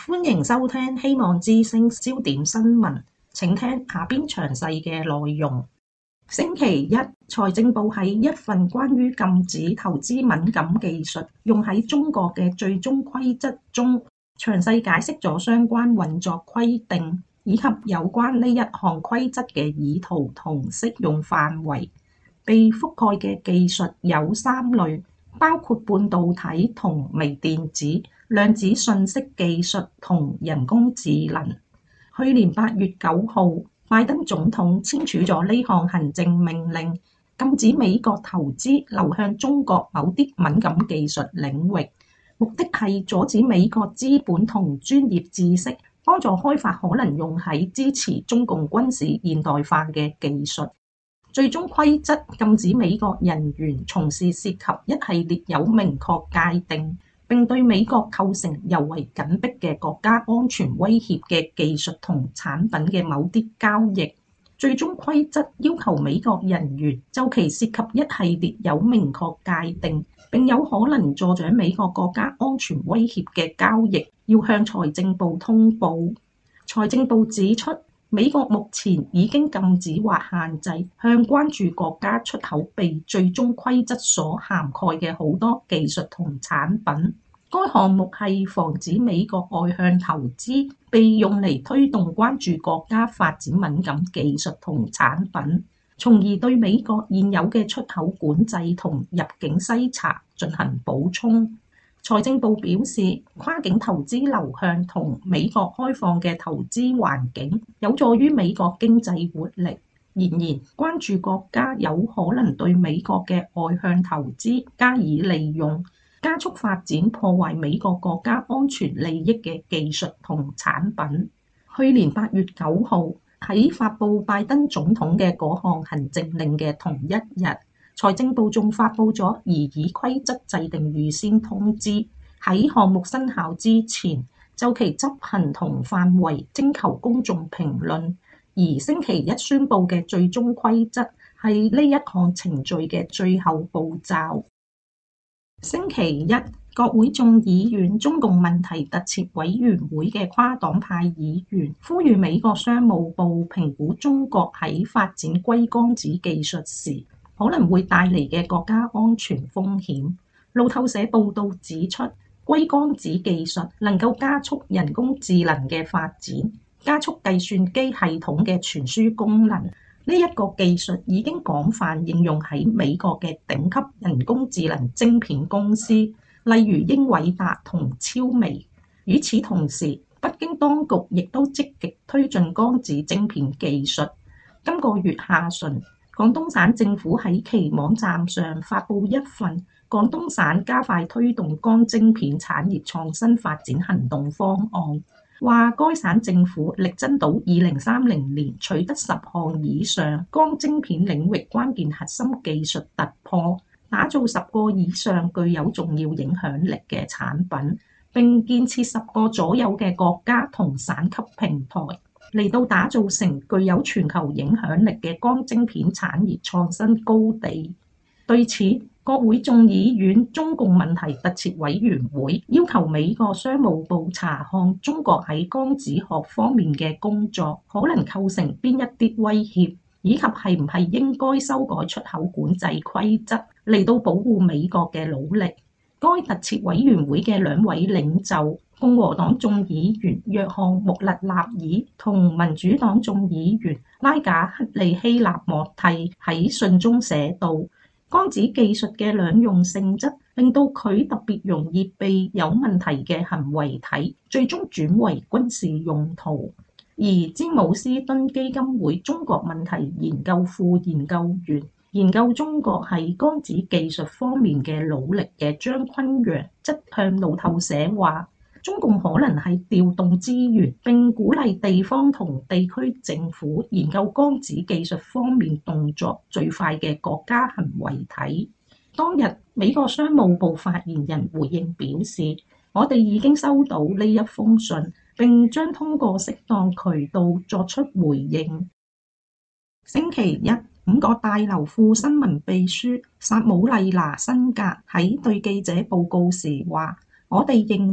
歡迎收聽希望之聲焦點新聞，請聽下邊詳細嘅內容。星期一，財政部喺一份關於禁止投資敏感技術用喺中國嘅最終規則中，詳細解釋咗相關運作規定，以及有關呢一項規則嘅意圖同適用範圍。被覆蓋嘅技術有3類，包括半導體同微電子、量子信息技術同人工智能。去年8月9號，拜登總統簽署咗呢項行政命令，禁止美國投資流向中國某啲敏感技術領域，目的係阻止美國資本同專業知識幫助開發可能用喺支持中共軍事現代化嘅技術。最終規則禁止美國人員從事涉及一系列有明確界定並對美國構成尤為緊迫嘅國家安全威脅嘅技術同產品嘅某啲交易。最終規則要求美國人員就其涉及一系列有明確界定並有可能助長美國國家安全威脅嘅交易，要向財政部通報。財政部指出，美國目前已經禁止或限制向關注國家出口被最終規則所涵蓋嘅好多技術同產品。該項目係防止美國外向投資被用嚟推動關注國家發展敏感技術同產品，從而對美國現有嘅出口管制同入境篩查進行補充。財政部表示，跨境投資流向同美國開放嘅投資環境有助於美國經濟活力。然而，關注國家有可能對美國嘅外向投資加以利用，加速發展破壞美國國家安全利益嘅技術同產品。去年8月9號，喺發布拜登總統嘅嗰項行政令嘅同一日，財政部仲發布咗擬議規則制定預先通知，喺項目生效之前就其執行同範圍徵求公眾評論。而星期一宣布嘅最終規則係呢一項程序嘅最後步驟。星期一，國會眾議院中共問題特設委員會嘅跨黨派議員呼籲美國商務部評估中國喺發展硅光子技術時可能會帶嚟嘅國家安全風險。路透社報導指出，硅光子技術能夠加速人工智能嘅發展，加速計算機系統嘅傳輸功能。呢一個技術已經廣泛應用喺美國嘅頂級人工智能晶片公司，例如英偉達同超微。與此同時，北京當局亦都積極推進光子晶片技術。今個月下旬，廣東省政府喺其網站上發布一份廣東省加快推動光晶片產業創新發展行動方案，話該省政府力爭到2030年取得10項以上光晶片領域關鍵核心技術突破，打造10個以上具有重要影響力嘅產品，並建設10個左右嘅國家同省級平台，嚟到打造成具有全球影響力嘅光晶片產業創新高地。對此，國會眾議院中共問題特設委員會要求美國商務部查看中國喺光子學方面嘅工作可能構成邊一啲威脅，以及係唔係應該修改出口管制規則嚟到保護美國嘅努力。該特設委員會嘅2位領袖，共和黨眾議員約翰穆勒納爾同民主黨眾議員拉賈克利希納莫蒂喺信中寫道，光子技術嘅兩用性質令到佢特別容易被有問題嘅行為體最終轉為軍事用途。而詹姆斯敦基金會中國問題研究副研究員、研究中國喺光子技術方面嘅努力嘅張坤陽則向路透社話，中共可能係調動資源並鼓勵地方同地區政府研究光子技術方面動作最快嘅國家行為體。當日，美國商務部發言人回應表示，我哋已經收到呢一封信，並將通過適當渠道作出回應。星期一，5角大樓副新聞秘書薩姆麗娜辛格喺對記者報告時話，我哋認為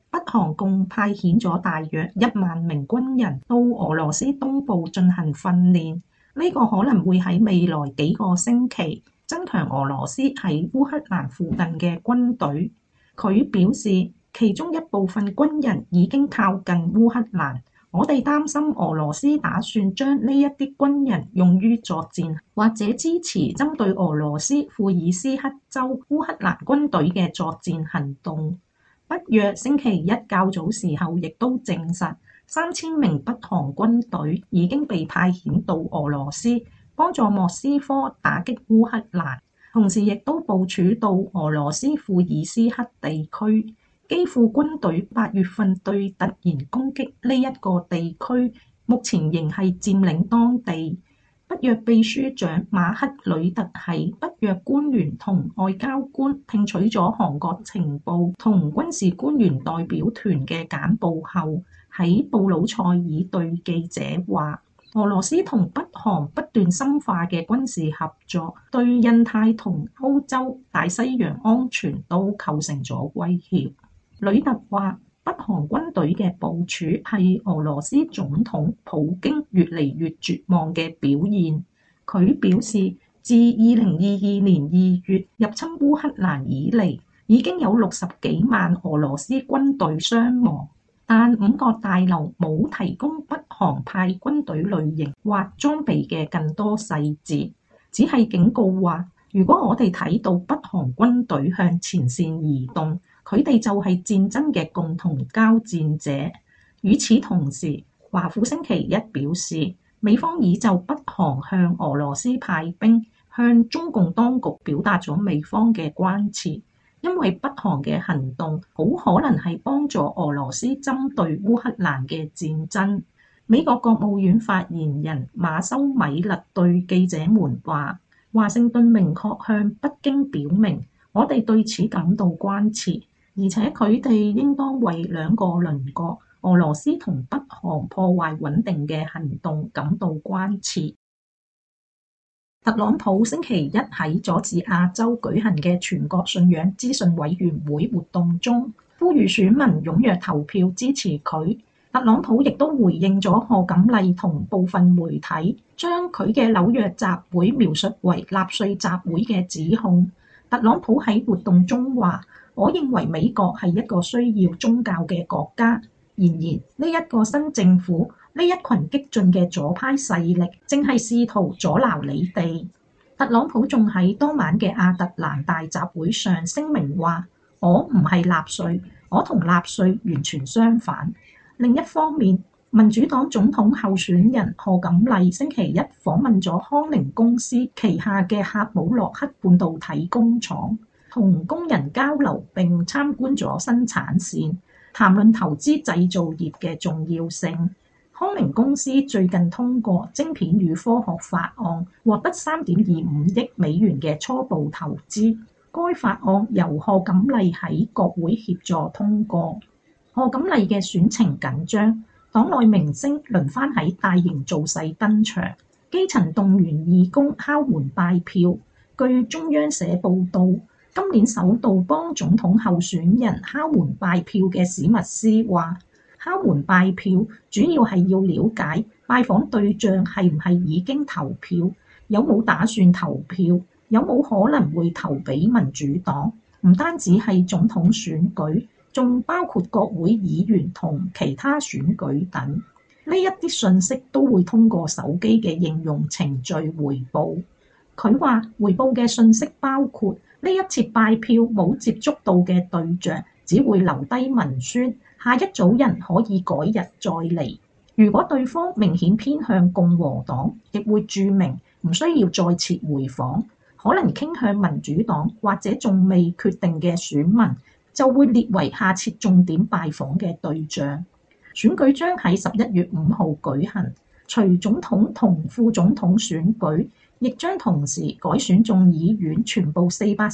北韓共派遣咗大約1萬名軍人到俄羅斯東部進行訓練，呢個可能會喺未來幾個星期增強俄羅斯喺烏克蘭附近嘅軍隊。佢表示，其中一部分軍人已經靠近烏克蘭，我哋擔心俄羅斯打算將呢一啲軍人用於作戰，或者支持針對俄羅斯庫爾斯克州烏克蘭軍隊嘅作戰行動。北約星期一較早時候亦都證實，3000名北韓軍隊已經被派遣到俄羅斯，幫助莫斯科打擊烏克蘭，同時亦都部署到俄羅斯庫爾斯克地區。基輔軍隊8月份對突然攻擊呢一個地區，目前仍係佔領當地。北約秘書長馬克呂特喺北約官員同外交官聽取咗韓國情報同軍事官員代表團嘅簡報後，喺布魯塞爾對記者話：俄羅斯同北韓不斷深化嘅軍事合作，對印太同歐洲、大西洋安全都構成咗威脅。呂特話：北韓軍隊嘅部署係俄羅斯總統普京越嚟越絕望嘅表現。佢表示，自2022年2月入侵烏克蘭以嚟，已經有60幾萬俄羅斯軍隊傷亡，但五角大樓冇提供北韓派軍隊類型或裝備嘅更多細節，只係警告話，如果我哋睇到北韓軍隊向前線移動，佢哋就係戰爭嘅共同交戰者。與此同時，華府星期一表示，美方已就北韓向俄羅斯派兵，向中共當局表達咗美方嘅關切，因為北韓嘅行動好可能係幫助俄羅斯針對烏克蘭嘅戰爭。美國國務院發言人馬修米勒對記者們話：華盛頓明確向北京表明，我哋對此感到關切。而且佢哋應當為兩個鄰國俄羅斯同北韓破壞穩定嘅行動感到關切。特朗普星期一喺佐治亞州舉行嘅全國信仰諮詢委員會活動中，呼籲選民踴躍投票支持佢。特朗普亦都回應咗賀錦麗同部分媒體將佢嘅紐約集會描述為納粹集會嘅指控。特朗普喺活動中話：我認為美國係一個需要宗教嘅國家。然而，呢一個新政府，呢一群激進嘅左派勢力，正係試圖阻撓你哋。特朗普仲喺當晚嘅亞特蘭大集會上聲明話：我唔係納粹，我同納粹完全相反。另一方面，民主黨總統候選人賀錦麗星期一訪問咗康寧公司旗下嘅喀姆洛克半導體工廠，同工人交流並參觀咗生產線，談論投資製造業嘅重要性。康寧公司最近通過晶片與科學法案，獲得3.25億美元嘅初步投資。該法案由賀錦麗喺國會協助通過。賀錦麗嘅選情緊張，黨內明星輪番喺大型造勢登場，基層動員義工敲門拜票。據中央社報導，今年首度幫總統候選人敲門拜票嘅史密斯話：敲門拜票主要係要了解拜訪對象係唔係已經投票，有冇打算投票，有冇可能會投俾民主黨。唔單止係總統選舉，仲包括國會議員同其他選舉等。呢一啲信息都會通過手機嘅應用程序回報。佢話回報嘅信息包括呢一次拜票冇接觸到嘅對象，只會留低文宣，下一組人可以改日再嚟。如果對方明顯偏向共和黨，亦會註明唔需要再次回訪。可能傾向民主黨或者仲未決定嘅選民，就會列為下次重點拜訪嘅對象。選舉將喺11月5號舉行，除總統同副總統選舉，亦將同時改選眾議院全部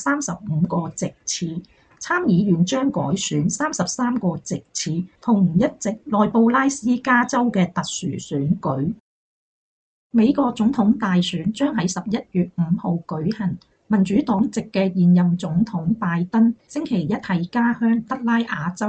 435個席次，參議院將改選33個席次，同一席內布拉斯加州嘅特殊選舉。美國總統大選將喺11月5號舉行，民主黨籍嘅現任總統拜登星期一喺家鄉德拉瓦州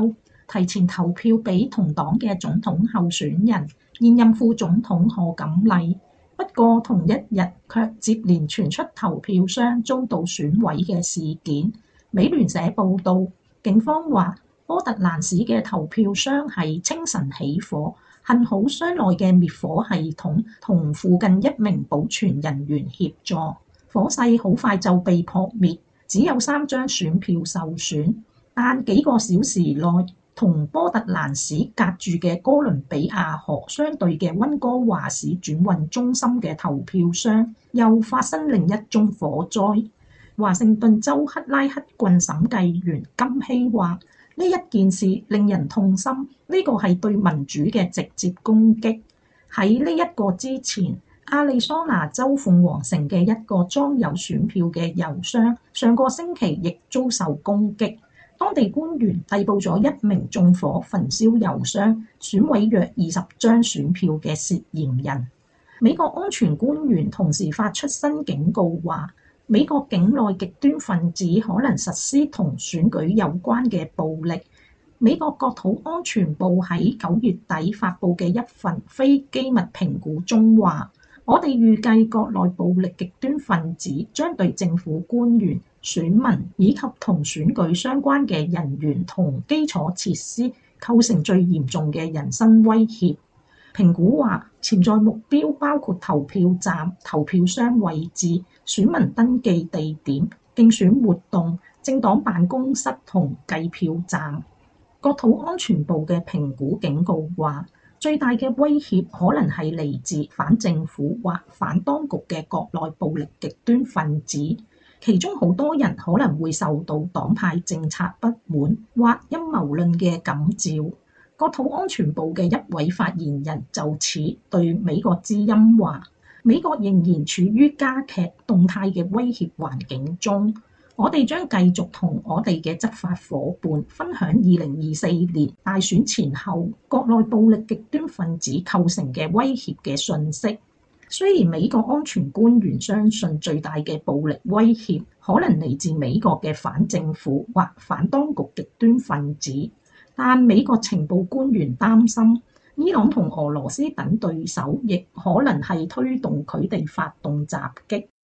提前投票俾同黨嘅總統候選人現任副總統賀錦麗。不過同一日卻接連傳出投票箱遭到損毀嘅事件。美聯社報導，警方話波特蘭市嘅投票箱係清晨起火，幸好箱內嘅滅火系統同附近一名保全人員協助，火勢好快就被撲滅，只有3張選票受損。但幾個小時內，同波特蘭市隔住嘅哥倫比亞河相對嘅溫哥華市轉運中心嘅投票箱又發生另一宗火災。華盛頓州克拉克郡審計員金希話：呢一件事令人痛心，呢個係對民主嘅直接攻擊。喺呢一個之前，亞利桑那州鳳凰城嘅一個裝有選票嘅郵箱，上個星期亦遭受攻擊。當地官員逮捕咗一名縱火焚燒郵箱、損毀約20張選票嘅涉嫌人。美國安全官員同時發出新警告話，美國境內極端分子可能實施同選舉有關嘅暴力。美國國土安全部喺9月底發布嘅一份非機密評估中話，我哋預計國內暴力極端分子將對政府官員、選民以及同選舉相關嘅人員同基礎設施構成最嚴重嘅人身威脅。評估話，潛在目標包括投票站、投票箱位置、選民登記地點、競選活動、政黨辦公室同計票站。國土安全部嘅評估警告話，最大嘅威脅可能係嚟自反政府或反當局嘅國內暴力極端分子，其中好多人可能會受到黨派政策不滿或陰謀論嘅感召。國土安全部嘅一位發言人就此對美國之音話，美國仍然處於加劇動態嘅威脅環境中，我哋將繼續同我哋嘅執法夥伴分享2024年大選前後國內暴力極端分子構成嘅威脅嘅訊息。雖然美國安全官員相信最大嘅暴力威脅可能嚟自美國嘅反政府或反當局極端分子，但美國情報官員擔心，伊朗同俄羅斯等對手亦可能係推動佢哋發動襲擊。